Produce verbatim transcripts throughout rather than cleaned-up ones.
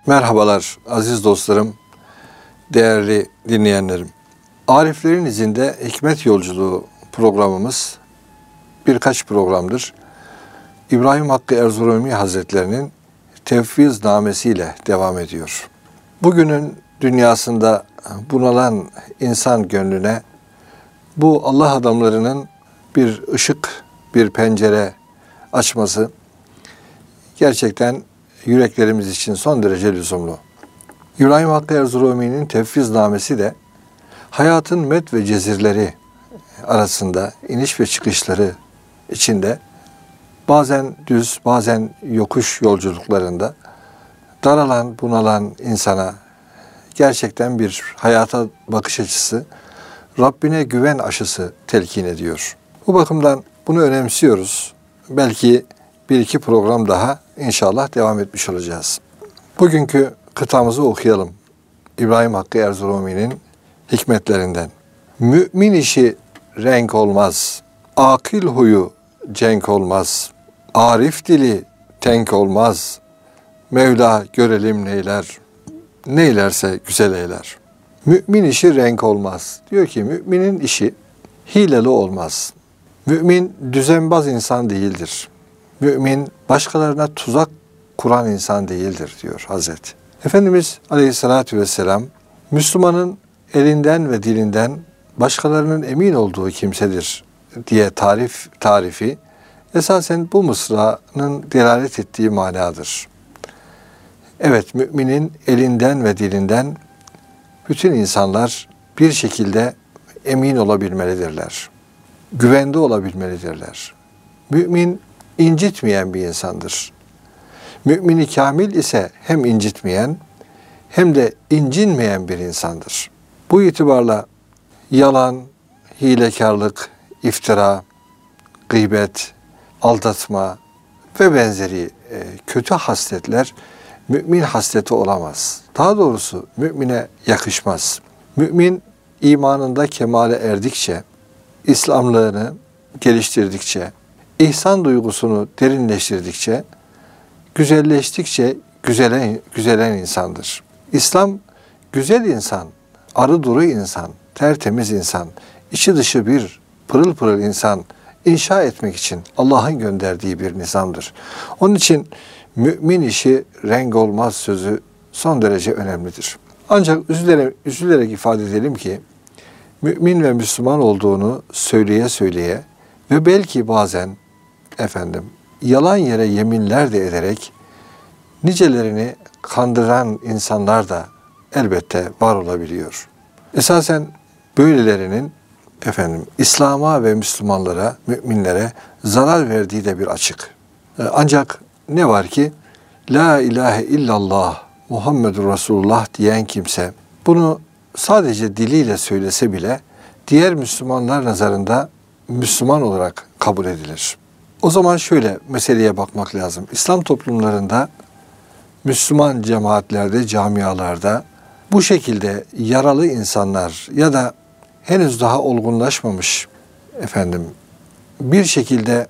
Merhabalar aziz dostlarım, değerli dinleyenlerim. Ariflerin izinde Hikmet Yolculuğu programımız birkaç programdır. İbrahim Hakkı Erzurumi Hazretlerinin tevfiznamesiyle devam ediyor. Bugünün dünyasında bunalan insan gönlüne bu Allah adamlarının bir ışık, bir pencere açması gerçekten yüreklerimiz için son derece lüzumlu. İbrahim Hakkı Erzurumi'nin tevfiznamesi de hayatın met ve cezirleri arasında, iniş ve çıkışları içinde bazen düz, bazen yokuş yolculuklarında daralan, bunalan insana gerçekten bir hayata bakış açısı, Rabbine güven aşısı telkin ediyor. Bu bakımdan bunu önemsiyoruz. Belki bir iki program daha inşallah devam etmiş olacağız. Bugünkü kıtamızı okuyalım. İbrahim Hakkı Erzurumi'nin hikmetlerinden. Mümin işi renk olmaz, akil huyu cenk olmaz, arif dili tenk olmaz, Mevla görelim neyler, neylerse güzel eyler. Mümin işi renk olmaz. Diyor ki müminin işi hileli olmaz. Mümin düzenbaz insan değildir. Mümin başkalarına tuzak kuran insan değildir diyor Hazreti. Efendimiz Aleyhisselatü Vesselam Müslümanın elinden ve dilinden başkalarının emin olduğu kimsedir diye tarif tarifi esasen bu mısranın delalet ettiği manadır. Evet, müminin elinden ve dilinden bütün insanlar bir şekilde emin olabilmelidirler. Güvende olabilmelidirler. Mümin incitmeyen bir insandır. Mümin-i kamil ise hem incitmeyen hem de incinmeyen bir insandır. Bu itibarla yalan, hilekarlık, iftira, gıybet, aldatma ve benzeri e, kötü hasletler mümin hasleti olamaz. Daha doğrusu mümine yakışmaz. Mümin imanında kemale erdikçe, İslamlığını geliştirdikçe, ihsan duygusunu derinleştirdikçe, güzelleştikçe güzelen, güzelen insandır. İslam güzel insan, arı duru insan, tertemiz insan, içi dışı bir pırıl pırıl insan inşa etmek için Allah'ın gönderdiği bir nizamdır. Onun için mümin işi renk olmaz sözü son derece önemlidir. Ancak üzülerek, üzülerek ifade edelim ki mümin ve Müslüman olduğunu söyleye söyleye ve belki bazen efendim yalan yere yeminler de ederek nicelerini kandıran insanlar da elbette var olabiliyor. Esasen böylelerinin efendim İslam'a ve Müslümanlara, müminlere zarar verdiği de bir açık. Ancak ne var ki La ilahe illallah Muhammedur Resulullah diyen kimse bunu sadece diliyle söylese bile diğer Müslümanlar nazarında Müslüman olarak kabul edilir. O zaman şöyle meseleye bakmak lazım. İslam toplumlarında, Müslüman cemaatlerde, camialarda bu şekilde yaralı insanlar ya da henüz daha olgunlaşmamış efendim bir şekilde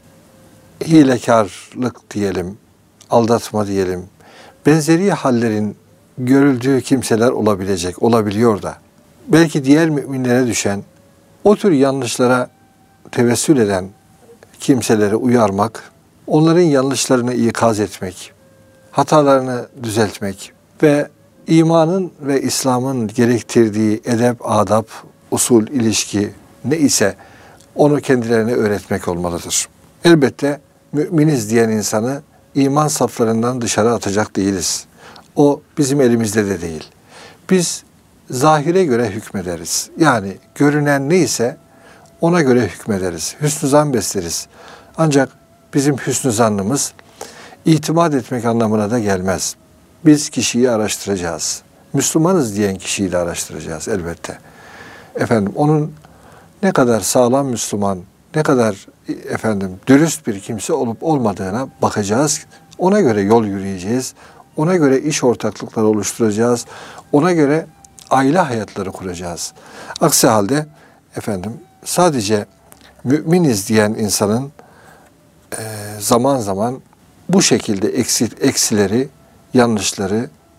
hilekarlık diyelim, aldatma diyelim, benzeri hallerin görüldüğü kimseler olabilecek, olabiliyor da. Belki diğer müminlere düşen, o tür yanlışlara tevessül eden kimseleri uyarmak, onların yanlışlarını ikaz etmek, hatalarını düzeltmek ve imanın ve İslam'ın gerektirdiği edep, adap, usul, ilişki ne ise onu kendilerine öğretmek olmalıdır. Elbette müminiz diyen insanı iman saflarından dışarı atacak değiliz. O bizim elimizde de değil. Biz zahire göre hükmederiz. Yani görünen neyse ona göre hükmederiz. Hüsnü zan besleriz. Ancak bizim hüsnü zannımız itimat etmek anlamına da gelmez. Biz kişiyi araştıracağız. Müslümanız diyen kişiyi de araştıracağız elbette. Efendim onun ne kadar sağlam Müslüman, ne kadar efendim dürüst bir kimse olup olmadığına bakacağız. Ona göre yol yürüyeceğiz. Ona göre iş ortaklıkları oluşturacağız. Ona göre aile hayatları kuracağız. Aksi halde efendim sadece müminiz diyen insanın e, zaman zaman bu şekilde eksi, eksileri, yanlışları,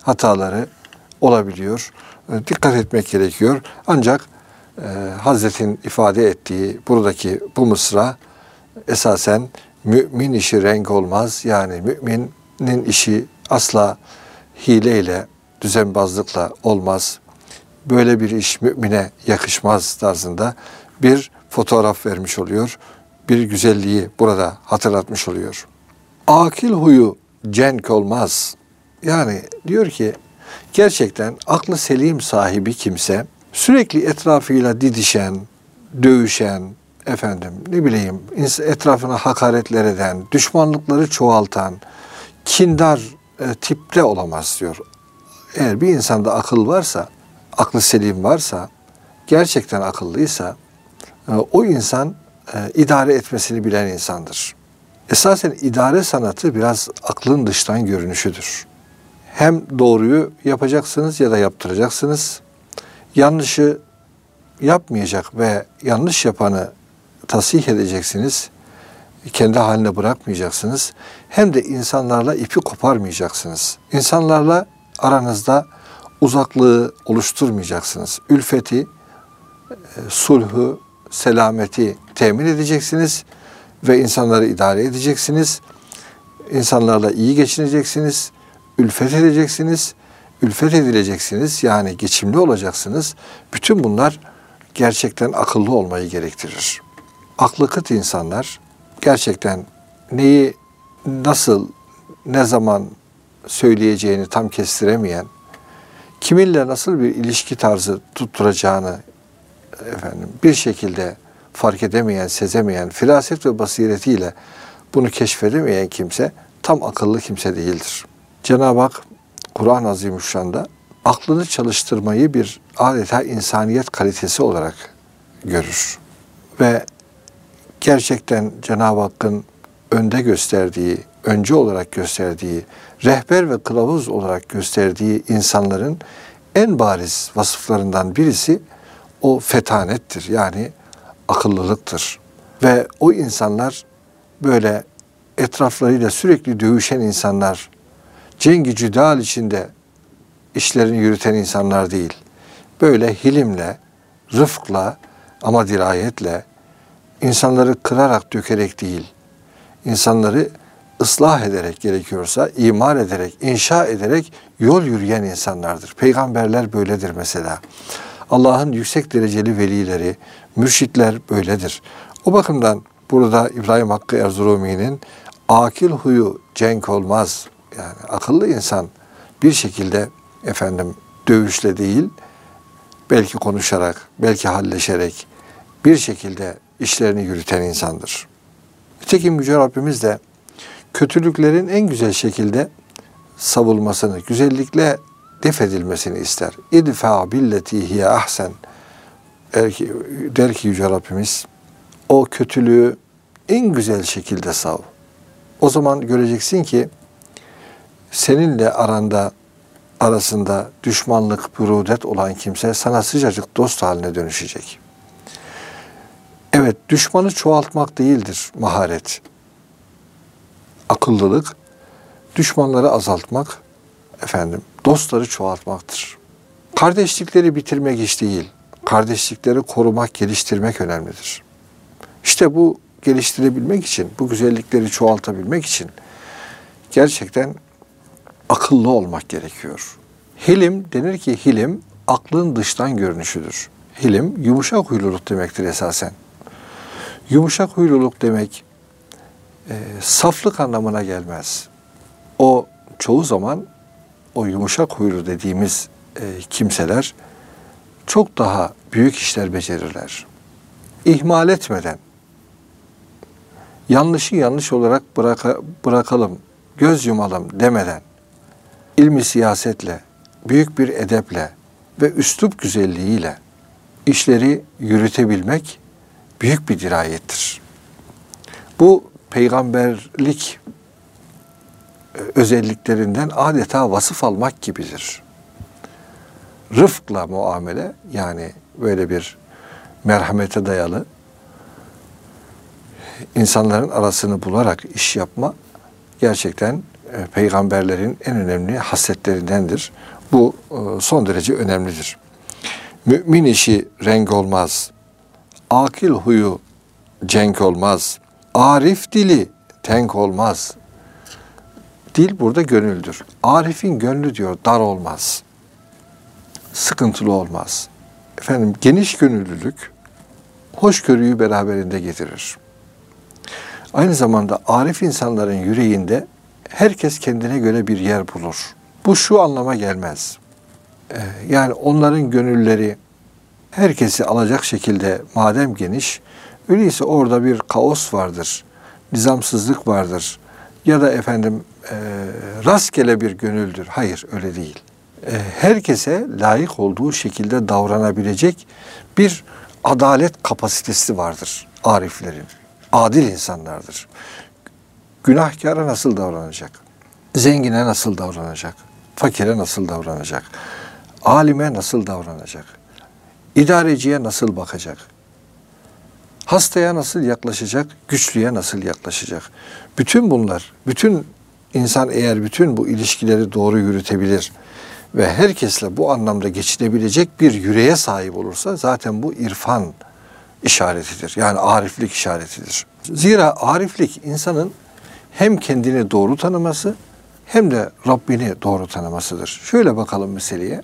hataları olabiliyor. E, dikkat etmek gerekiyor. Ancak e, Hazret'in ifade ettiği buradaki bu mısra esasen mümin işi renk olmaz. Yani müminin işi asla hileyle, düzenbazlıkla olmaz. Böyle bir iş mümine yakışmaz tarzında bir fotoğraf vermiş oluyor. Bir güzelliği burada hatırlatmış oluyor. Akil huyu cenk olmaz. Yani diyor ki gerçekten aklı selim sahibi kimse sürekli etrafıyla didişen, dövüşen, efendim ne bileyim etrafına hakaretler eden, düşmanlıkları çoğaltan, kindar e, tipte olamaz diyor. Eğer bir insanda akıl varsa, aklı selim varsa, gerçekten akıllıysa e, o insan e, idare etmesini bilen insandır. Esasen idare sanatı biraz aklın dıştan görünüşüdür. Hem doğruyu yapacaksınız ya da yaptıracaksınız. Yanlışı yapmayacak ve yanlış yapanı tasih edeceksiniz. Kendi haline bırakmayacaksınız. Hem de insanlarla ipi koparmayacaksınız. İnsanlarla aranızda uzaklığı oluşturmayacaksınız. Ülfeti, sulhu, selameti temin edeceksiniz ve insanları idare edeceksiniz. İnsanlarla iyi geçineceksiniz. Ülfet edeceksiniz. Ülfet edileceksiniz. Yani geçimli olacaksınız. Bütün bunlar gerçekten akıllı olmayı gerektirir. Aklı kıt insanlar gerçekten neyi nasıl, ne zaman söyleyeceğini tam kestiremeyen, kiminle nasıl bir ilişki tarzı tutturacağını efendim bir şekilde fark edemeyen, sezemeyen, firaset ve basiretiyle bunu keşfedemeyen kimse tam akıllı kimse değildir. Cenab-ı Hak Kur'an-ı Azimüşşan'da aklını çalıştırmayı bir adeta insaniyet kalitesi olarak görür. Ve gerçekten Cenab-ı Hakk'ın önde gösterdiği, önce olarak gösterdiği, rehber ve kılavuz olarak gösterdiği insanların en bariz vasıflarından birisi o fetanettir. Yani akıllılıktır. Ve o insanlar böyle etraflarıyla sürekli dövüşen insanlar, cengi cüdal içinde işlerini yürüten insanlar değil. Böyle hilimle, rıfkla ama dirayetle, insanları kırarak, dökerek değil, insanları ıslah ederek gerekiyorsa, imar ederek, inşa ederek yol yürüyen insanlardır. Peygamberler böyledir mesela. Allah'ın yüksek dereceli velileri, mürşitler böyledir. O bakımdan burada İbrahim Hakkı Erzurumi'nin akil huyu cenk olmaz. Yani akıllı insan bir şekilde efendim dövüşle değil, belki konuşarak, belki halleşerek bir şekilde işlerini yürüten insandır. Nitekim Yüce Rabbimiz de kötülüklerin en güzel şekilde savulmasını, güzellikle def edilmesini ister. İdfa billeti hiye ahsen. Der ki, der ki Yüce Rabbimiz, o kötülüğü en güzel şekilde sav. O zaman göreceksin ki seninle aranda, arasında düşmanlık, burudet olan kimse sana sıcacık dost haline dönüşecek. Evet, düşmanı çoğaltmak değildir maharet. Akıllılık, düşmanları azaltmak, efendim, dostları çoğaltmaktır. Kardeşlikleri bitirmek iş değil, kardeşlikleri korumak, geliştirmek önemlidir. İşte bu geliştirebilmek için, bu güzellikleri çoğaltabilmek için gerçekten akıllı olmak gerekiyor. Hilim, denir ki hilim, aklın dıştan görünüşüdür. Hilim, yumuşak huyluluk demektir esasen. Yumuşak huyluluk demek, e, saflık anlamına gelmez. O çoğu zaman, o yumuşak huylu dediğimiz e, kimseler, çok daha büyük işler becerirler. İhmal etmeden, yanlışı yanlış olarak bıraka, bırakalım, göz yumalım demeden, ilmi siyasetle, büyük bir edeple ve üslup güzelliğiyle işleri yürütebilmek büyük bir dirayettir. Bu peygamberlik özelliklerinden adeta vasıf almak gibidir. Rıfkla muamele, yani böyle bir merhamete dayalı, insanların arasını bularak iş yapma gerçekten e, peygamberlerin en önemli hasletlerindendir. Bu e, son derece önemlidir. Mümin işi renk olmaz. Akil huyu cenk olmaz. Arif dili tenk olmaz. Dil burada gönüldür. Arif'in gönlü diyor dar olmaz. Sıkıntılı olmaz. Efendim geniş gönüllülük hoşgörüyü beraberinde getirir. Aynı zamanda arif insanların yüreğinde herkes kendine göre bir yer bulur. Bu şu anlama gelmez. Ee, yani onların gönülleri herkesi alacak şekilde madem geniş, öyleyse orada bir kaos vardır, nizamsızlık vardır ya da efendim e, rastgele bir gönüldür. Hayır, öyle değil. E, herkese layık olduğu şekilde davranabilecek bir adalet kapasitesi vardır ariflerin. Adil insanlardır. Günahkara nasıl davranacak? Zengine nasıl davranacak? Fakire nasıl davranacak? Alime nasıl davranacak? İdareciye nasıl bakacak? Hastaya nasıl yaklaşacak? Güçlüye nasıl yaklaşacak? Bütün bunlar, bütün insan eğer bütün bu ilişkileri doğru yürütebilir ve herkesle bu anlamda geçinebilecek bir yüreğe sahip olursa zaten bu irfan işaretidir. Yani ariflik işaretidir. Zira ariflik insanın hem kendini doğru tanıması hem de Rabbini doğru tanımasıdır. Şöyle bakalım meseleye.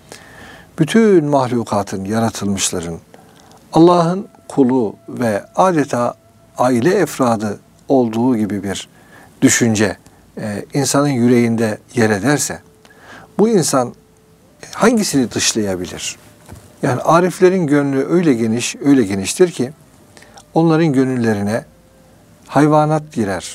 Bütün mahlukatın, yaratılmışların Allah'ın kulu ve adeta aile efradı olduğu gibi bir düşünce e, insanın yüreğinde yer ederse bu insan hangisini dışlayabilir? Yani ariflerin gönlü öyle geniş, öyle geniştir ki onların gönüllerine hayvanat girer,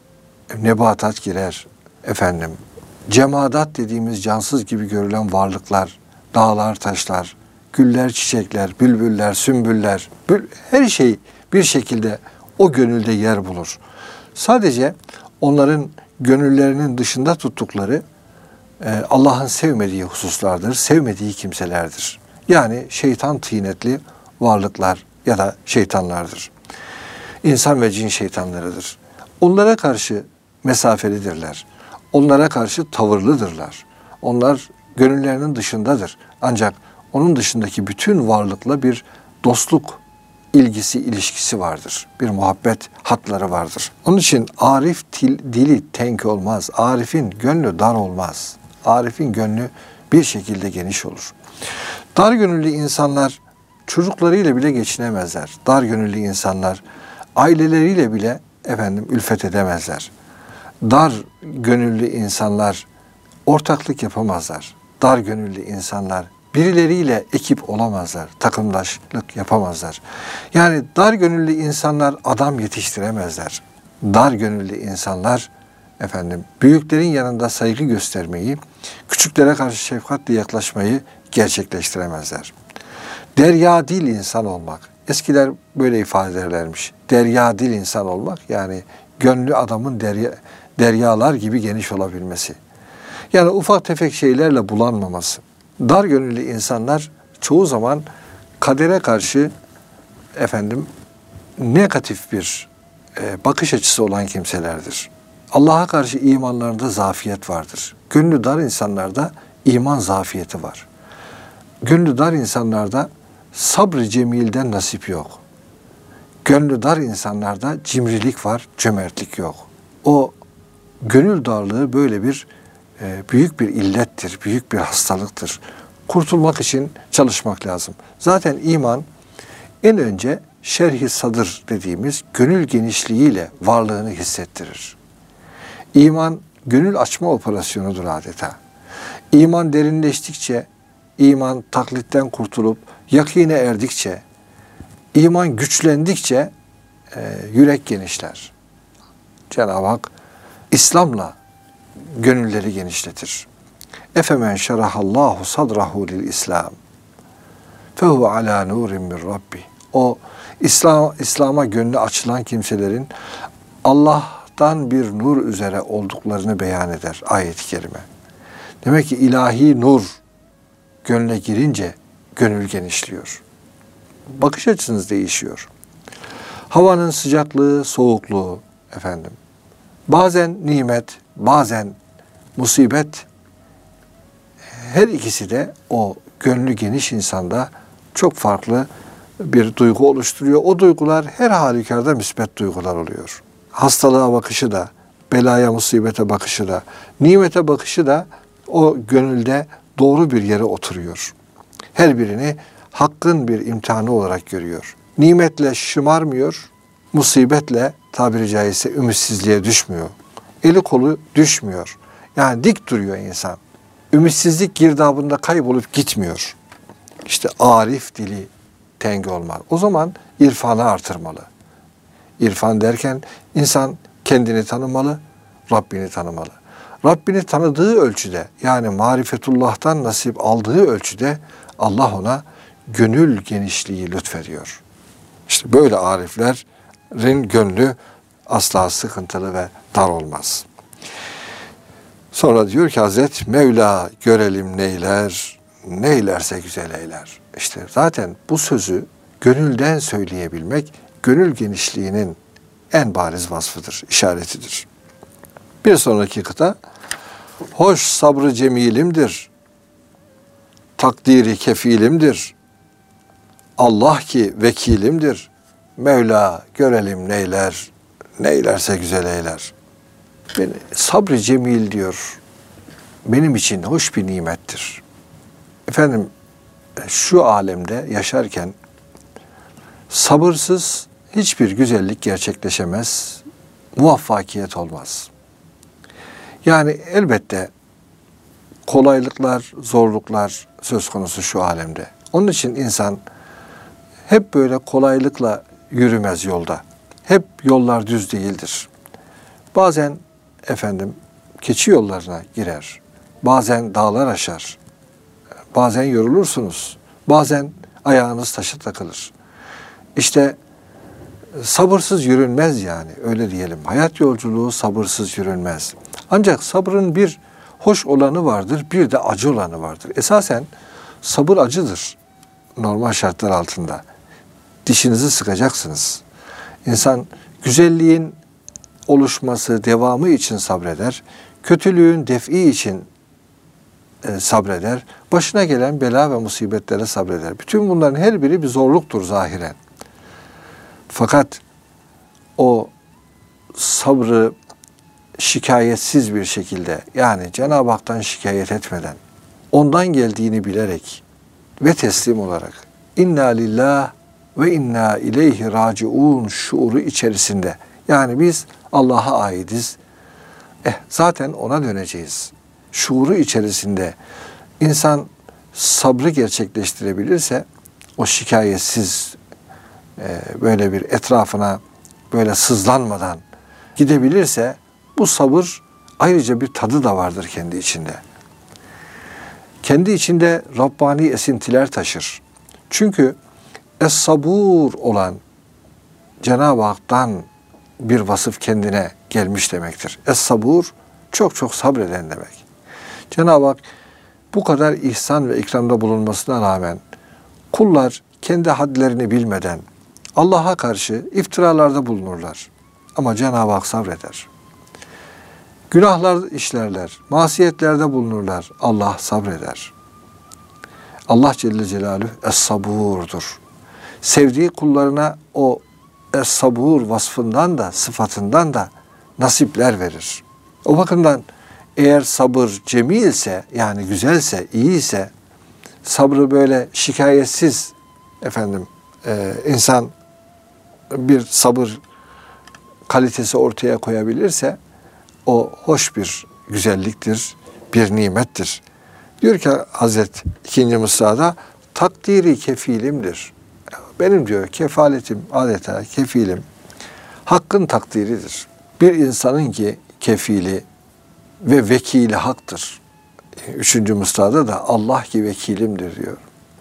nebatat girer, efendim, cemadat dediğimiz cansız gibi görülen varlıklar, dağlar, taşlar, güller, çiçekler, bülbüller, sümbüller, her şey bir şekilde o gönülde yer bulur. Sadece onların gönüllerinin dışında tuttukları Allah'ın sevmediği hususlardır, sevmediği kimselerdir. Yani şeytan tıynetli varlıklar ya da şeytanlardır. İnsan ve cin şeytanlarıdır. Onlara karşı mesafelidirler. Onlara karşı tavırlıdırlar. Onlar gönüllerinin dışındadır. Ancak onun dışındaki bütün varlıkla bir dostluk ilgisi, ilişkisi vardır. Bir muhabbet hatları vardır. Onun için arif til, dili tenk olmaz. Arif'in gönlü dar olmaz. Arif'in gönlü bir şekilde geniş olur. Dar gönüllü insanlar çocuklarıyla bile geçinemezler. Dar gönüllü insanlar aileleriyle bile efendim ülfet edemezler. Dar gönüllü insanlar ortaklık yapamazlar. Dar gönüllü insanlar birileriyle ekip olamazlar. Takımdaşlık yapamazlar. Yani dar gönüllü insanlar adam yetiştiremezler. Dar gönüllü insanlar efendim büyüklerin yanında saygı göstermeyi, küçüklere karşı şefkatle yaklaşmayı gerçekleştiremezler. Derya dil insan olmak. Eskiler böyle ifade ederlermiş. Derya dil insan olmak yani gönlü adamın derya, deryalar gibi geniş olabilmesi. Yani ufak tefek şeylerle bulanmaması. Dar gönüllü insanlar çoğu zaman kadere karşı efendim negatif bir e, bakış açısı olan kimselerdir. Allah'a karşı imanlarında zafiyet vardır. Gönlü dar insanlarda iman zafiyeti var. Gönlü dar insanlarda sabr-ı cemilden nasip yok. Gönlü dar insanlarda cimrilik var, cömertlik yok. O gönül darlığı böyle bir e, büyük bir illettir, büyük bir hastalıktır. Kurtulmak için çalışmak lazım. Zaten iman en önce şerh-i sadır dediğimiz gönül genişliğiyle varlığını hissettirir. İman gönül açma operasyonudur adeta. İman derinleştikçe, iman taklitten kurtulup yakine erdikçe, iman güçlendikçe e, yürek genişler. Cenab-ı Hak İslam'la gönülleri genişletir. Efemen şerahallahu sadrahu lil İslam. Fehu ala nurin min Rabbi. O İslam İslam'a gönlü açılan kimselerin Allah'tan bir nur üzere olduklarını beyan eder ayet-i kerime. Demek ki ilahi nur gönle girince gönül genişliyor. Bakış açınız değişiyor. Havanın sıcaklığı, soğukluğu efendim. Bazen nimet, bazen musibet, her ikisi de o gönlü geniş insanda çok farklı bir duygu oluşturuyor. O duygular her halükarda müsbet duygular oluyor. Hastalığa bakışı da, belaya, musibete bakışı da, nimete bakışı da o gönülde doğru bir yere oturuyor. Her birini hakkın bir imtihanı olarak görüyor. Nimetle şımarmıyor, musibetle tabiri caizse ümitsizliğe düşmüyor. Eli kolu düşmüyor. Yani dik duruyor insan. Ümitsizlik girdabında kaybolup gitmiyor. İşte arif dili teng olmalı. O zaman irfanı artırmalı. İrfan derken insan kendini tanımalı, Rabbini tanımalı. Rabbini tanıdığı ölçüde, yani marifetullah'tan nasip aldığı ölçüde Allah ona gönül genişliği lütfediyor. İşte böyle ariflerin gönlü asla sıkıntılı ve dar olmaz. Sonra diyor ki Hazret Mevla görelim neyler, neylerse güzel eyler. İşte zaten bu sözü gönülden söyleyebilmek, gönül genişliğinin en bariz vasfıdır, işaretidir. Bir sonraki kıta, hoş sabrı cemilimdir, takdiri kefilimdir, Allah ki vekilimdir, Mevla görelim neyler, neylerse güzel eyler. Beni, sabrı cemil diyor, benim için hoş bir nimettir. Efendim, şu alemde yaşarken sabırsız hiçbir güzellik gerçekleşemez, muvaffakiyet olmaz. Yani elbette kolaylıklar, zorluklar söz konusu şu alemde. Onun için insan hep böyle kolaylıkla yürümez yolda. Hep yollar düz değildir. Bazen efendim keçi yollarına girer. Bazen dağlar aşar. Bazen yorulursunuz. Bazen ayağınız taşa takılır. İşte sabırsız yürünmez yani, öyle diyelim. Hayat yolculuğu sabırsız yürünmez. Ancak sabrın bir hoş olanı vardır, bir de acı olanı vardır. Esasen sabır acıdır normal şartlar altında. Dişinizi sıkacaksınız. İnsan güzelliğin oluşması, devamı için sabreder. Kötülüğün def'i için e, sabreder. Başına gelen bela ve musibetlere sabreder. Bütün bunların her biri bir zorluktur zahiren. Fakat o sabrı şikayetsiz bir şekilde, yani Cenab-ı Hak'tan şikayet etmeden, ondan geldiğini bilerek ve teslim olarak inna lillah ve inna ileyhi raciun şuuru içerisinde, yani biz Allah'a aidiz, eh zaten ona döneceğiz şuuru içerisinde insan sabrı gerçekleştirebilirse, o şikayetsiz e, böyle bir etrafına böyle sızlanmadan gidebilirse, bu sabır ayrıca bir tadı da vardır kendi içinde. Kendi içinde Rabbani esintiler taşır. Çünkü es-sabur olan Cenab-ı Hak'tan bir vasıf kendine gelmiş demektir. Es-sabur çok çok sabreden demek. Cenab-ı Hak bu kadar ihsan ve ikramda bulunmasına rağmen kullar kendi hadlerini bilmeden Allah'a karşı iftiralarda bulunurlar. Ama Cenab-ı Hak sabreder. Günahlar işlerler, masiyetlerde bulunurlar. Allah sabreder. Allah Celle Celaluhu es-saburdur. Sevdiği kullarına o es-sabur vasfından da, sıfatından da nasipler verir. O bakımdan eğer sabır cemilse, yani güzelse, iyiyse, sabrı böyle şikayetsiz efendim e, insan bir sabır kalitesi ortaya koyabilirse, o hoş bir güzelliktir, bir nimettir. Diyor ki Hazret ikinci Mısra'da, takdiri kefilimdir. Benim diyor kefaletim, adeta kefilim, hakkın takdiridir. Bir insanın ki kefili ve vekili haktır. Üçüncü Mısra'da da Allah ki vekilimdir diyor.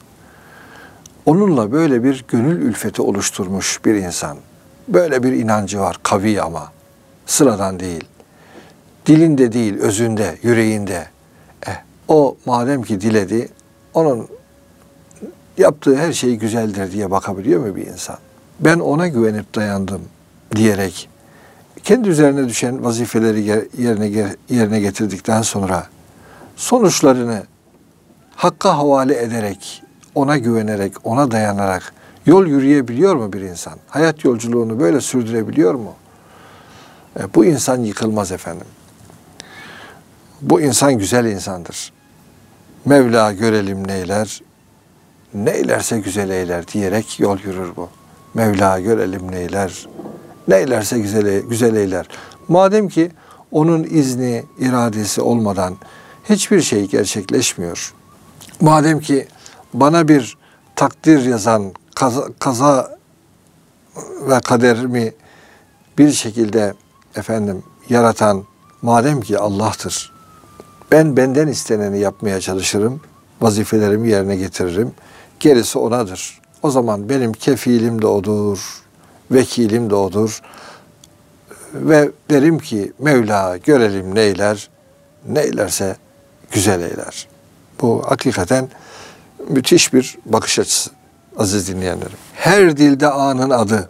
Onunla böyle bir gönül ülfeti oluşturmuş bir insan. Böyle bir inancı var, kavi ama sıradan değil. Dilinde değil, özünde, yüreğinde. Eh, o madem ki diledi, onun yaptığı her şey güzeldir diye bakabiliyor mu bir insan? Ben ona güvenip dayandım diyerek kendi üzerine düşen vazifeleri yerine yerine getirdikten sonra sonuçlarını Hakk'a havale ederek, ona güvenerek, ona dayanarak yol yürüyebiliyor mu bir insan? Hayat yolculuğunu böyle sürdürebiliyor mu? E, bu insan yıkılmaz efendim. Bu insan güzel insandır. Mevla görelim neyler, neylerse güzel eyler diyerek yol yürür bu. Mevla görelim neyler, neylerse güzel, güzel eyler. Madem ki onun izni, iradesi olmadan hiçbir şey gerçekleşmiyor. Madem ki bana bir takdir yazan, kaza, kaza ve kaderimi bir şekilde efendim yaratan madem ki Allah'tır. Ben benden isteneni yapmaya çalışırım, vazifelerimi yerine getiririm. Gerisi onadır. O zaman benim kefilim de odur, vekilim de odur. Ve derim ki Mevla görelim neyler, neylerse güzel eyler. Bu hakikaten müthiş bir bakış açısı aziz dinleyenlerim. Her dilde anın adı,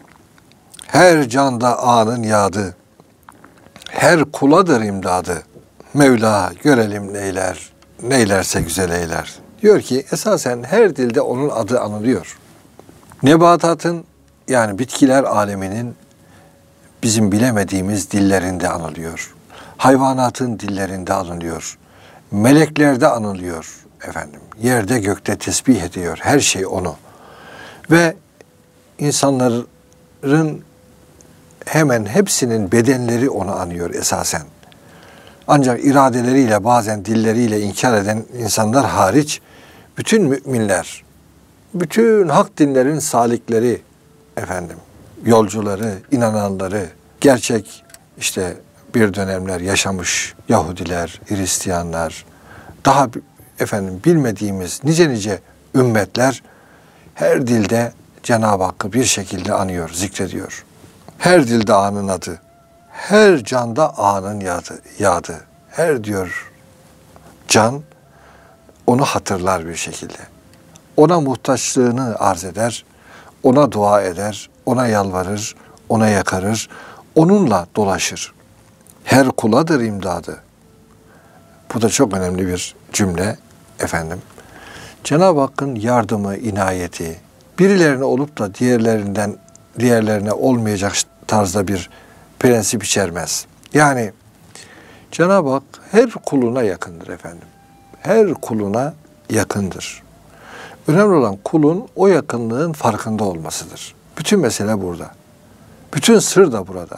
her canda anın yadı, her kuladır imdadı. Mevla görelim neyler, neylerse güzel eyler. Diyor ki esasen her dilde onun adı anılıyor. Nebatatın yani bitkiler aleminin bizim bilemediğimiz dillerinde anılıyor. Hayvanatın dillerinde anılıyor. Meleklerde anılıyor efendim. Yerde gökte tesbih ediyor. Her şey onu. Ve insanların hemen hepsinin bedenleri onu anıyor esasen. Ancak iradeleriyle bazen dilleriyle inkar eden insanlar hariç bütün müminler, bütün hak dinlerin salikleri efendim, yolcuları, inananları, gerçek işte bir dönemler yaşamış Yahudiler, Hristiyanlar, daha efendim bilmediğimiz nice nice ümmetler her dilde Cenab-ı Hakk'ı bir şekilde anıyor, zikrediyor. Her dilde anın adı, her canda anın yadı, yadı. Her diyor can onu hatırlar bir şekilde. Ona muhtaçlığını arz eder, ona dua eder, ona yalvarır, ona yakarır, onunla dolaşır. Her kuladır imdadı. Bu da çok önemli bir cümle efendim. Cenab-ı Hakk'ın yardımı, inayeti, birilerine olup da diğerlerinden diğerlerine olmayacak tarzda bir prensip içermez. Yani Cenab-ı Hak her kuluna yakındır efendim. Her kuluna yakındır. Önemli olan kulun o yakınlığın farkında olmasıdır. Bütün mesele burada. Bütün sır da burada.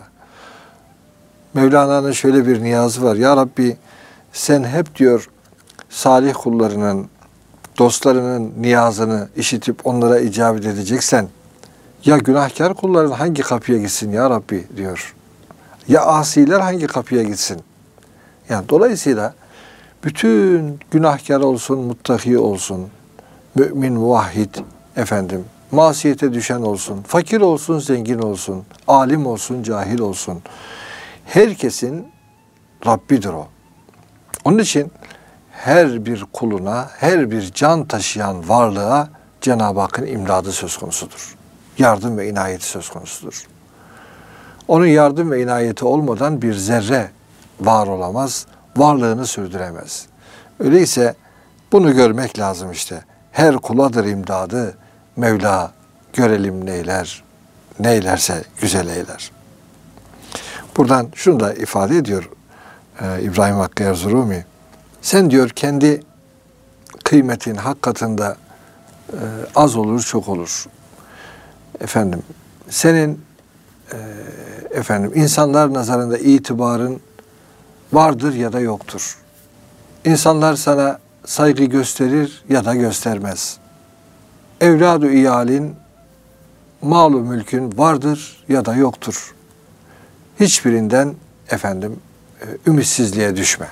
Mevlana'nın şöyle bir niyazı var. Ya Rabbi sen hep diyor salih kullarının, dostlarının niyazını işitip onlara icabet edeceksen ya günahkar kulların hangi kapıya gitsin ya Rabbi diyor. Ya asiler hangi kapıya gitsin? Yani dolayısıyla bütün günahkar olsun, muttaki olsun, mümin, muvahhid, efendim, masiyete düşen olsun, fakir olsun, zengin olsun, alim olsun, cahil olsun. Herkesin Rabbidir o. Onun için her bir kuluna, her bir can taşıyan varlığa Cenab-ı Hakk'ın imdadı söz konusudur. Yardım ve inayeti söz konusudur. Onun yardım ve inayeti olmadan bir zerre var olamaz, varlığını sürdüremez. Öyleyse bunu görmek lazım işte. Her kuladır imdadı, Mevla görelim neyler, neylerse güzel eyler. Buradan şunu da ifade ediyor e, İbrahim Hakkı Erzurumi. Sen diyor kendi kıymetin hak katında e, az olur, çok olur. Efendim, senin e, efendim insanlar nazarında itibarın vardır ya da yoktur. İnsanlar sana saygı gösterir ya da göstermez. Evladu iyalin, malu mülkün vardır ya da yoktur. Hiçbirinden efendim ümitsizliğe düşme.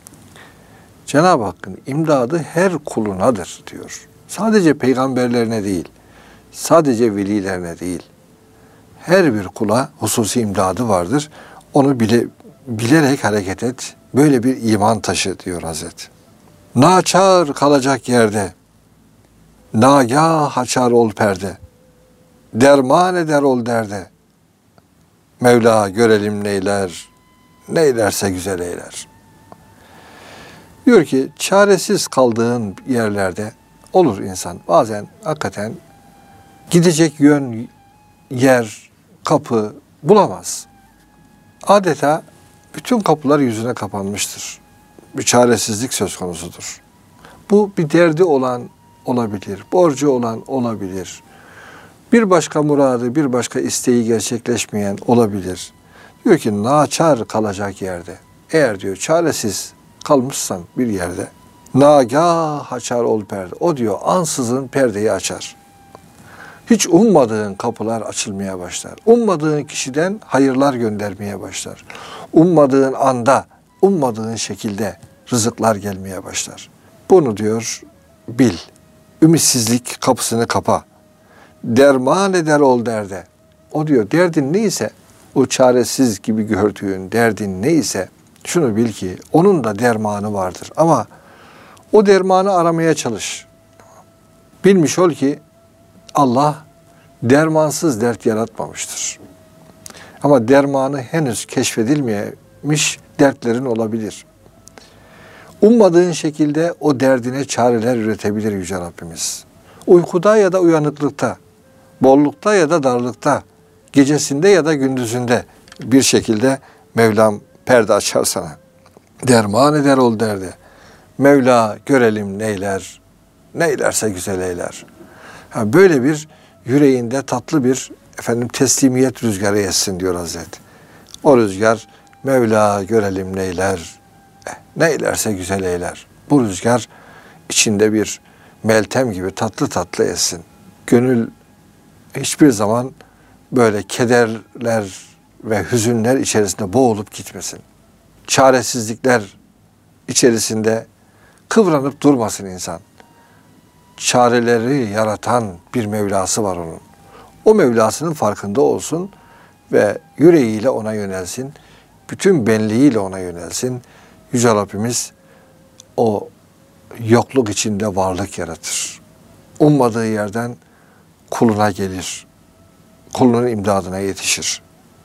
Cenab-ı Hakk'ın imdadı her kulunadır diyor. Sadece peygamberlerine değil, sadece velilerine değil. Her bir kula hususi imdadı vardır. Onu bile, bilerek hareket et. Böyle bir iman taşı diyor Hazreti. Naçar kalacak yerde, nagah açar ol perde, derman eder ol derde. Mevla görelim neyler, neylerse güzel eyler. Diyor ki çaresiz kaldığın yerlerde olur insan. Bazen hakikaten gidecek yön, yer, kapı bulamaz. Adeta bütün kapılar yüzüne kapanmıştır. Bir çaresizlik söz konusudur. Bu bir derdi olan olabilir, borcu olan olabilir. Bir başka muradı, bir başka isteği gerçekleşmeyen olabilir. Diyor ki naçar kalacak yerde. Eğer diyor çaresiz kalmışsan bir yerde, nagah açar ol perde. O diyor ansızın perdeyi açar. Hiç ummadığın kapılar açılmaya başlar. Ummadığın kişiden hayırlar göndermeye başlar. Ummadığın anda, ummadığın şekilde rızıklar gelmeye başlar. Bunu diyor bil. Ümitsizlik kapısını kapa. Derman eder ol derde. O diyor derdin neyse, o çaresiz gibi gördüğün derdin neyse şunu bil ki onun da dermanı vardır. Ama o dermanı aramaya çalış. Bilmiş ol ki Allah dermansız dert yaratmamıştır. Ama dermanı henüz keşfedilmemiş dertlerin olabilir. Ummadığın şekilde o derdine çareler üretebilir Yüce Rabbimiz. Uykuda ya da uyanıklıkta, bollukta ya da darlıkta, gecesinde ya da gündüzünde bir şekilde Mevlam perde açar sana. Derman eder ol derdi. Mevla görelim neyler, neylerse güzel eyler. Ha, böyle bir yüreğinde tatlı bir efendim teslimiyet rüzgarı essin diyor Hazret. O rüzgar Mevla görelim neyler, neylerse güzel eyler. Bu rüzgar içinde bir meltem gibi tatlı tatlı essin. Gönül hiçbir zaman böyle kederler ve hüzünler içerisinde boğulup gitmesin. Çaresizlikler içerisinde kıvranıp durmasın insan. Çareleri yaratan bir Mevlası var onun. O Mevlasının farkında olsun ve yüreğiyle ona yönelsin. Bütün benliğiyle ona yönelsin. Yüce Rabbimiz o yokluk içinde varlık yaratır. Ummadığı yerden kuluna gelir. Kulunun imdadına yetişir.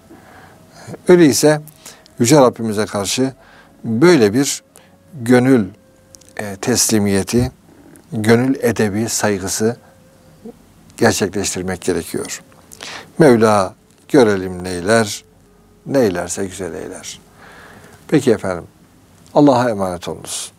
Öyleyse Yüce Rabbimize karşı böyle bir gönül e, teslimiyeti, gönül edebi saygısı gerçekleştirmek gerekiyor. Mevla görelim neyler, neylerse güzel eyler. Peki efendim, Allah'a emanet olunuz.